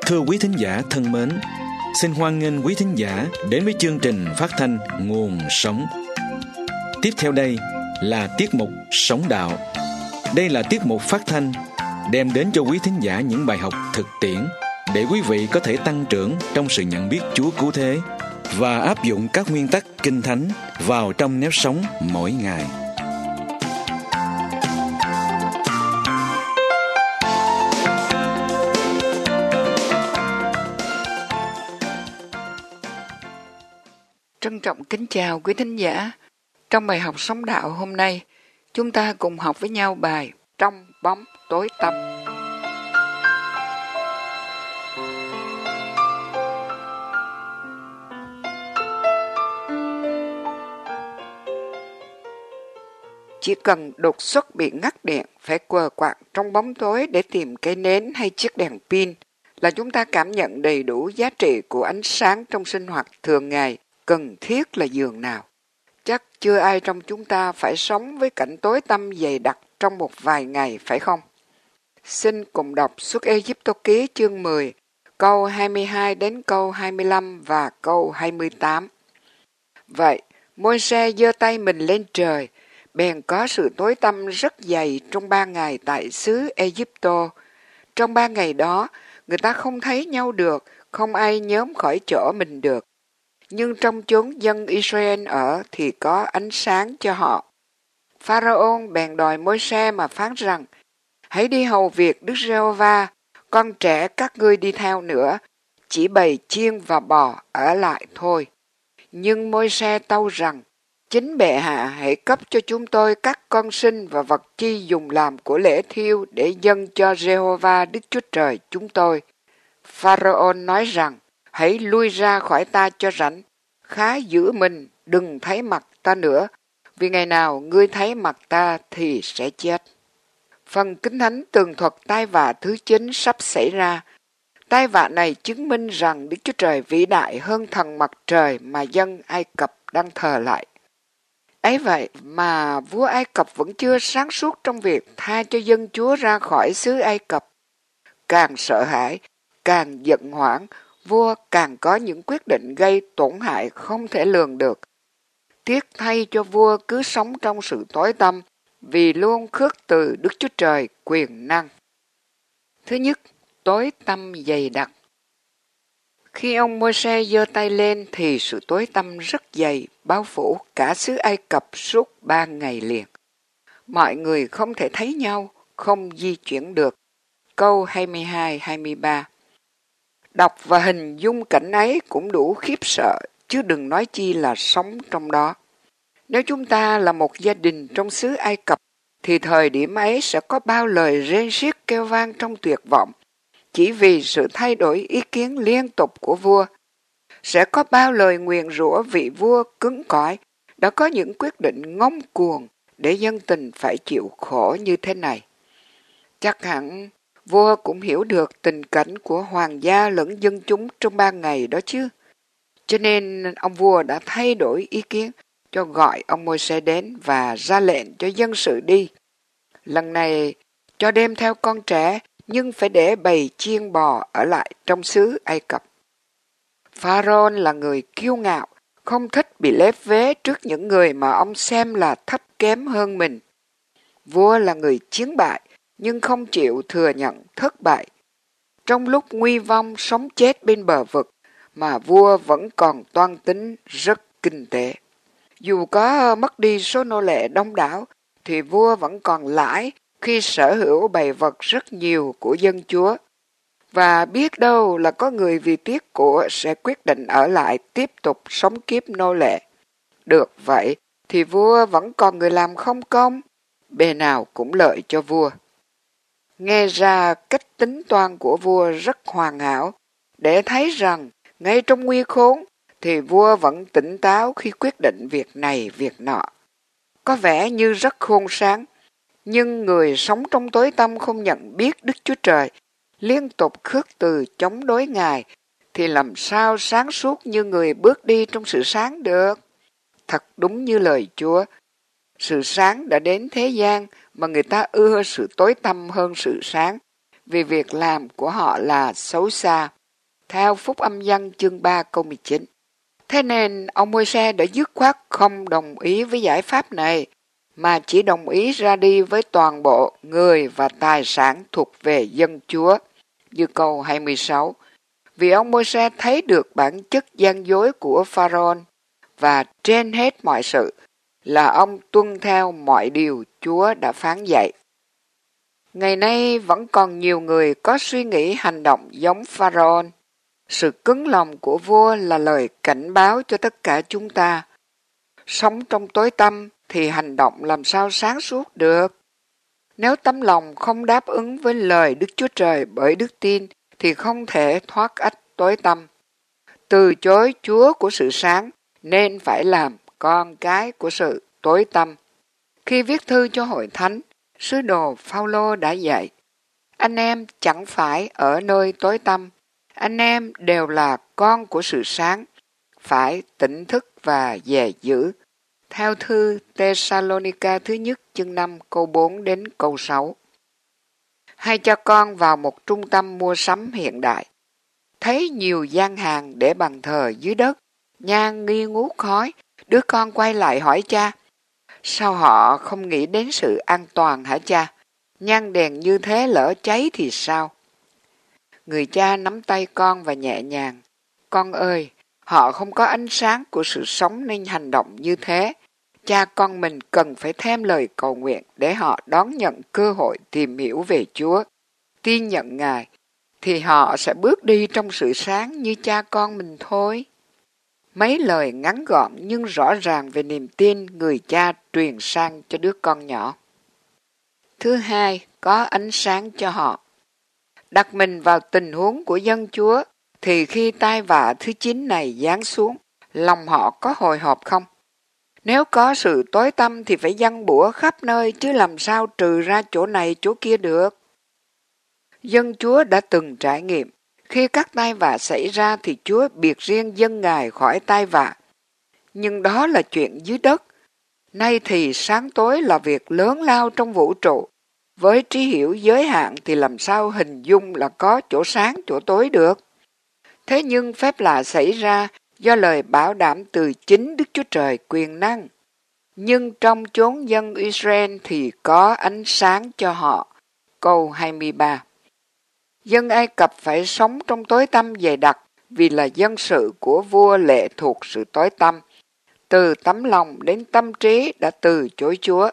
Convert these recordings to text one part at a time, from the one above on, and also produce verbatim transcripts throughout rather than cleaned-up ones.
Thưa quý thính giả thân mến, xin hoan nghênh quý thính giả đến với chương trình phát thanh Nguồn Sống. Tiếp theo đây là tiết mục Sống Đạo. Đây là tiết mục phát thanh đem đến cho quý thính giả những bài học thực tiễn để quý vị có thể tăng trưởng trong sự nhận biết Chúa cứu thế và áp dụng các nguyên tắc Kinh Thánh vào trong nếp sống mỗi ngày. Trân trọng kính chào quý thính giả. Trong bài học Sống Đạo hôm nay, chúng ta cùng học với nhau bài Trong bóng tối tăm. Chỉ cần đột xuất bị ngắt điện, phải quờ quạng trong bóng tối để tìm cây nến hay chiếc đèn pin là chúng ta cảm nhận đầy đủ giá trị của ánh sáng trong sinh hoạt thường ngày, cần thiết là giường nào. Chắc chưa ai trong chúng ta phải sống với cảnh tối tăm dày đặc trong một vài ngày, phải không? Xin cùng đọc Xuất Ê-díp-tô ký chương mười, câu hai mươi hai đến câu hai mươi lăm và câu hai mươi tám. Vậy, Môi-se giơ tay mình lên trời, bèn có sự tối tăm rất dày trong ba ngày tại xứ Ê-díp-tô. Trong ba ngày đó, người ta không thấy nhau được, không ai nhớm khỏi chỗ mình được. Nhưng trong chốn dân Israel ở thì có ánh sáng cho họ. Pharaon bèn đòi Môi-se mà phán rằng: hãy đi hầu việc Đức Giê-hô-va, con trẻ các ngươi đi theo nữa, chỉ bầy chiên và bò ở lại thôi. Nhưng Môi-se tâu rằng: chính bệ hạ hãy cấp cho chúng tôi các con sinh và vật chi dùng làm của lễ thiêu để dâng cho Giê-hô-va Đức Chúa Trời chúng tôi. Pharaon nói rằng: hãy lui ra khỏi ta cho rảnh, khá giữ mình, đừng thấy mặt ta nữa, vì ngày nào ngươi thấy mặt ta thì sẽ chết. Phần Kinh Thánh tường thuật tai vạ thứ chín sắp xảy ra. Tai vạ này chứng minh rằng Đức Chúa Trời vĩ đại hơn thần mặt trời mà dân Ai Cập đang thờ lại. Ấy vậy mà vua Ai Cập vẫn chưa sáng suốt trong việc tha cho dân Chúa ra khỏi xứ Ai Cập. Càng sợ hãi, càng giận hoảng, vua càng có những quyết định gây tổn hại không thể lường được. Tiếc thay cho vua cứ sống trong sự tối tăm, vì luôn khước từ Đức Chúa Trời quyền năng. Thứ nhất, tối tăm dày đặc. Khi ông Môi-se giơ tay lên thì sự tối tăm rất dày bao phủ cả xứ Ai Cập suốt ba ngày liền. Mọi người không thể thấy nhau, không di chuyển được. Câu hai mươi hai hai mươi ba. Đọc và hình dung cảnh ấy cũng đủ khiếp sợ, chứ đừng nói chi là sống trong đó. Nếu chúng ta là một gia đình trong xứ Ai Cập, thì thời điểm ấy sẽ có bao lời rên xiết kêu vang trong tuyệt vọng, chỉ vì sự thay đổi ý kiến liên tục của vua. Sẽ có bao lời nguyền rủa vị vua cứng cỏi, đã có những quyết định ngông cuồng để dân tình phải chịu khổ như thế này. Chắc hẳn vua cũng hiểu được tình cảnh của hoàng gia lẫn dân chúng trong ba ngày đó chứ. Cho nên ông vua đã thay đổi ý kiến, cho gọi ông Môi-se đến và ra lệnh cho dân sự đi. Lần này cho đem theo con trẻ, nhưng phải để bầy chiên bò ở lại trong xứ Ai Cập. Pharaon là người kiêu ngạo, không thích bị lép vế trước những người mà ông xem là thấp kém hơn mình. Vua là người chiến bại, nhưng không chịu thừa nhận thất bại. Trong lúc nguy vong sống chết bên bờ vực, mà vua vẫn còn toan tính rất kinh tế. Dù có mất đi số nô lệ đông đảo, thì vua vẫn còn lãi khi sở hữu bầy vật rất nhiều của dân Chúa. Và biết đâu là có người vì tiếc của sẽ quyết định ở lại tiếp tục sống kiếp nô lệ. Được vậy, thì vua vẫn còn người làm không công, bề nào cũng lợi cho vua. Nghe ra cách tính toán của vua rất hoàn hảo, để thấy rằng ngay trong nguy khốn thì vua vẫn tỉnh táo khi quyết định việc này việc nọ. Có vẻ như rất khôn sáng, nhưng người sống trong tối tăm không nhận biết Đức Chúa Trời, liên tục khước từ chống đối Ngài, thì làm sao sáng suốt như người bước đi trong sự sáng được? Thật đúng như lời Chúa, sự sáng đã đến thế gian mà người ta ưa sự tối tăm hơn sự sáng, vì việc làm của họ là xấu xa. theo Phúc Âm Giăng chương ba câu mười chín. Thế nên ông Môi-se đã dứt khoát không đồng ý với giải pháp này, mà chỉ đồng ý ra đi với toàn bộ người và tài sản thuộc về dân Chúa, như câu hai mươi sáu. Vì ông Môi-se thấy được bản chất gian dối của Pharaoh và trên hết mọi sự là ông tuân theo mọi điều Chúa đã phán dạy. Ngày nay vẫn còn nhiều người có suy nghĩ hành động giống Pharaoh. Sự cứng lòng của vua là lời cảnh báo cho tất cả chúng ta. Sống trong tối tăm thì hành động làm sao sáng suốt được. Nếu tấm lòng không đáp ứng với lời Đức Chúa Trời bởi đức tin thì không thể thoát ách tối tăm. Từ chối Chúa của sự sáng nên phải làm con cái của sự tối tăm. Khi viết thư cho hội thánh, sứ đồ Phao-lô đã dạy, anh em chẳng phải ở nơi tối tăm, anh em đều là con của sự sáng, phải tỉnh thức và dè giữ. Theo thư Tê-sa-lô-ni-ca thứ nhất chương năm câu bốn đến câu sáu. Hai cha con vào một trung tâm mua sắm hiện đại, thấy nhiều gian hàng để bàn thờ dưới đất, nhang nghi ngút khói, đứa con quay lại hỏi cha, sao họ không nghĩ đến sự an toàn hả cha? Nhang đèn như thế lỡ cháy thì sao? Người cha nắm tay con và nhẹ nhàng, con ơi, họ không có ánh sáng của sự sống nên hành động như thế. Cha con mình cần phải thêm lời cầu nguyện để họ đón nhận cơ hội tìm hiểu về Chúa, tin nhận Ngài, thì họ sẽ bước đi trong sự sáng như cha con mình thôi. Mấy lời ngắn gọn nhưng rõ ràng về niềm tin người cha truyền sang cho đứa con nhỏ. Thứ hai, có ánh sáng cho họ. Đặt mình vào tình huống của dân Chúa, thì khi tai vạ thứ chín này giáng xuống, lòng họ có hồi hộp không? Nếu có sự tối tăm thì phải giăng bủa khắp nơi, chứ làm sao trừ ra chỗ này chỗ kia được. Dân Chúa đã từng trải nghiệm, khi các tai vạ xảy ra thì Chúa biệt riêng dân Ngài khỏi tai vạ. Nhưng đó là chuyện dưới đất. Nay thì sáng tối là việc lớn lao trong vũ trụ. Với trí hiểu giới hạn thì làm sao hình dung là có chỗ sáng chỗ tối được. Thế nhưng phép lạ xảy ra do lời bảo đảm từ chính Đức Chúa Trời quyền năng. Nhưng trong chốn dân Israel thì có ánh sáng cho họ. Câu hai mươi ba. Dân Ai Cập phải sống trong tối tăm dày đặc vì là dân sự của vua lệ thuộc sự tối tăm. Từ tấm lòng đến tâm trí đã từ chối Chúa.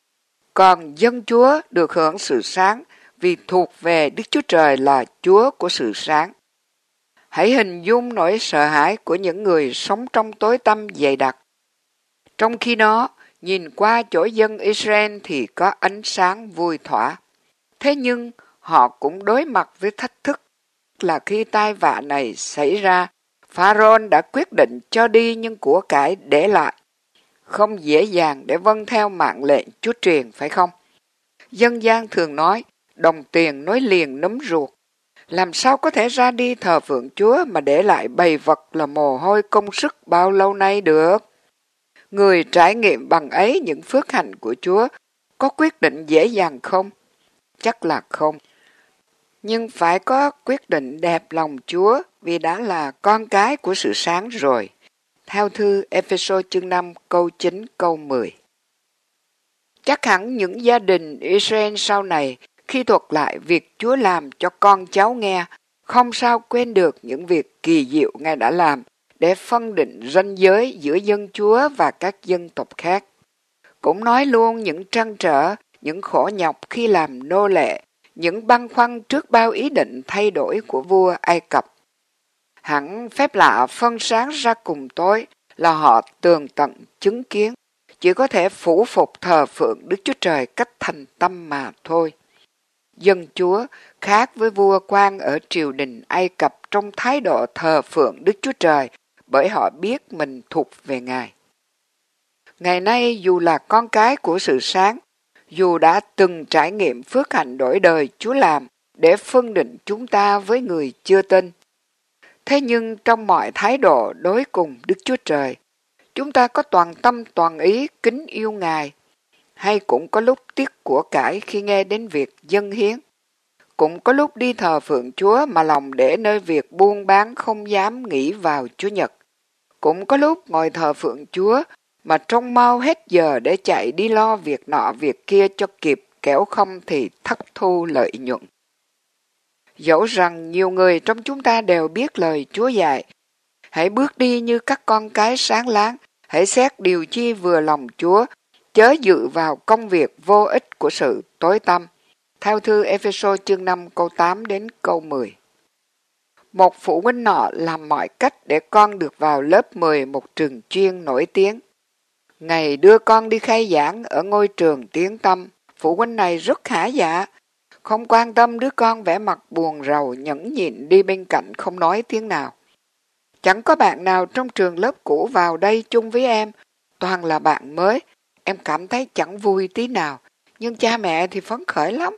Còn dân Chúa được hưởng sự sáng vì thuộc về Đức Chúa Trời là Chúa của sự sáng. Hãy hình dung nỗi sợ hãi của những người sống trong tối tăm dày đặc. Trong khi đó, nhìn qua chỗ dân Israel thì có ánh sáng vui thỏa. Thế nhưng, họ cũng đối mặt với thách thức là khi tai vạ này xảy ra, Pharaoh đã quyết định cho đi những của cải để lại. Không dễ dàng để vâng theo mạng lệnh Chúa truyền, phải không? Dân gian thường nói, đồng tiền nối liền nấm ruột. Làm sao có thể ra đi thờ phượng Chúa mà để lại bầy vật là mồ hôi công sức bao lâu nay được? Người trải nghiệm bằng ấy những phước hạnh của Chúa có quyết định dễ dàng không? Chắc là không. Nhưng phải có quyết định đẹp lòng Chúa vì đã là con cái của sự sáng rồi. Theo thư Ê-phê-sô chương năm câu chín câu mười. Chắc hẳn những gia đình Israel sau này khi thuật lại việc Chúa làm cho con cháu nghe, không sao quên được những việc kỳ diệu Ngài đã làm để phân định ranh giới giữa dân Chúa và các dân tộc khác. Cũng nói luôn những trăn trở, những khổ nhọc khi làm nô lệ, những băn khoăn trước bao ý định thay đổi của vua Ai Cập. Hẳn phép lạ phân sáng ra cùng tối là họ tường tận chứng kiến, chỉ có thể phủ phục thờ phượng Đức Chúa Trời cách thành tâm mà thôi. Dân Chúa khác với vua quan ở triều đình Ai Cập trong thái độ thờ phượng Đức Chúa Trời bởi họ biết mình thuộc về Ngài. Ngày nay dù là con cái của sự sáng, dù đã từng trải nghiệm phước hạnh đổi đời Chúa làm để phân định chúng ta với người chưa tin, thế nhưng trong mọi thái độ đối cùng Đức Chúa Trời, chúng ta có toàn tâm toàn ý kính yêu Ngài, hay cũng có lúc tiếc của cải khi nghe đến việc dâng hiến. Cũng có lúc đi thờ phượng Chúa mà lòng để nơi việc buôn bán không dám nghĩ vào Chúa Nhật. Cũng có lúc ngồi thờ phượng Chúa mà trông mau hết giờ để chạy đi lo việc nọ việc kia cho kịp, kẻo không thì thất thu lợi nhuận. Dẫu rằng nhiều người trong chúng ta đều biết lời Chúa dạy, hãy bước đi như các con cái sáng láng, hãy xét điều chi vừa lòng Chúa, chớ dự vào công việc vô ích của sự tối tăm. Theo thư Ê-phê-sô chương năm câu tám đến câu mười. Một phụ huynh nọ làm mọi cách để con được vào lớp mười một trường chuyên nổi tiếng. Ngày đưa con đi khai giảng ở ngôi trường tiếng tăm, phụ huynh này rất hả dạ, không quan tâm đứa con vẻ mặt buồn rầu nhẫn nhịn đi bên cạnh không nói tiếng nào. Chẳng có bạn nào trong trường lớp cũ vào đây chung với em, toàn là bạn mới. Em cảm thấy chẳng vui tí nào, nhưng cha mẹ thì phấn khởi lắm.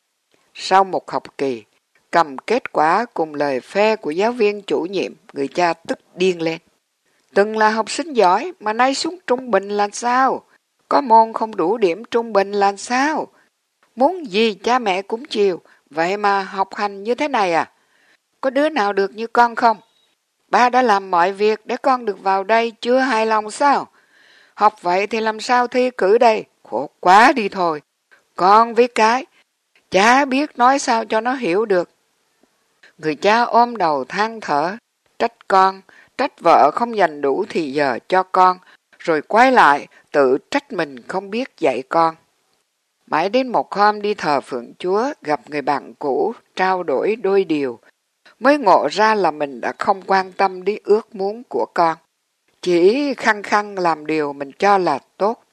Sau một học kỳ, cầm kết quả cùng lời phê của giáo viên chủ nhiệm, người cha tức điên lên. Từng là học sinh giỏi mà nay xuống trung bình là sao? Có môn không đủ điểm trung bình là sao? Muốn gì cha mẹ cũng chiều, vậy mà học hành như thế này à? Có đứa nào được như con không? Ba đã làm mọi việc để con được vào đây, chưa hài lòng sao? Học vậy thì làm sao thi cử đây? Khổ quá đi thôi. Con với cái, chả biết nói sao cho nó hiểu được. Người cha ôm đầu than thở, trách con, trách vợ không dành đủ thì giờ cho con, rồi quay lại tự trách mình không biết dạy con. Mãi đến một hôm đi thờ phượng Chúa, gặp người bạn cũ, trao đổi đôi điều, mới ngộ ra là mình đã không quan tâm đến ước muốn của con, chỉ khăng khăng làm điều mình cho là tốt.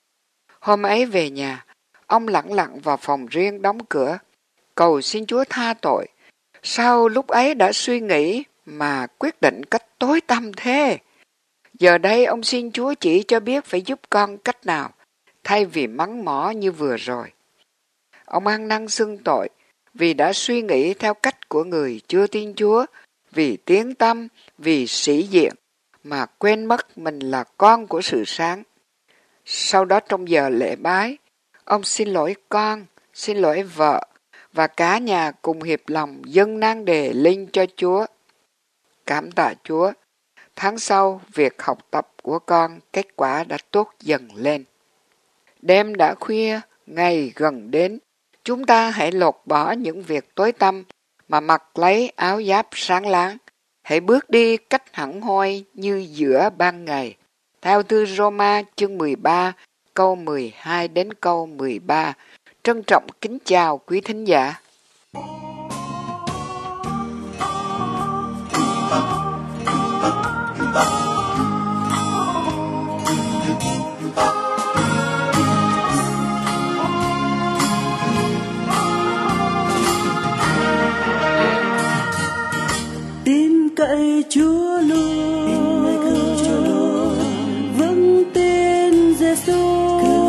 Hôm ấy về nhà, ông lẳng lặng vào phòng riêng đóng cửa, cầu xin Chúa tha tội. Sao lúc ấy đã suy nghĩ mà quyết định cách tối tăm thế? Giờ đây ông xin Chúa chỉ cho biết phải giúp con cách nào, thay vì mắng mỏ như vừa rồi. Ông ăn năn xưng tội vì đã suy nghĩ theo cách của người chưa tin Chúa, vì tiếng tăm, vì sĩ diện, mà quên mất mình là con của sự sáng. Sau đó trong giờ lễ bái, ông xin lỗi con, xin lỗi vợ, và cả nhà cùng hiệp lòng dâng nan đề linh cho Chúa. Cảm tạ Chúa, tháng sau việc học tập của con kết quả đã tốt dần lên. Đêm đã khuya, ngày gần đến, chúng ta hãy lột bỏ những việc tối tăm mà mặc lấy áo giáp sáng láng. Hãy bước đi cách hẳn hoi như giữa ban ngày. Theo thư Roma chương mười ba, câu mười hai đến câu mười ba. Trân trọng kính chào quý thính giả. Tin cậy Chúa luôn, vâng tin Giêsu,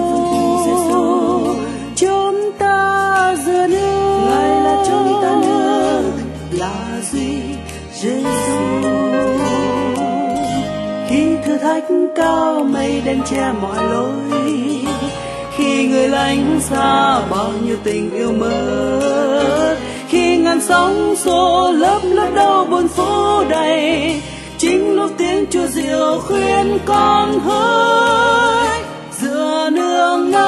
chúng ta giữa nước, Ngài là chúng ta nước, là duy Giêsu. Khi thử thách cao mây đen che mọi lối, khi người lánh xa bao nhiêu tình yêu mất, khi ngàn sóng xô lấp lấp đau buồn phố đầy, chính lúc tiếng Chúa diệu khuyên con hỡi giữa nương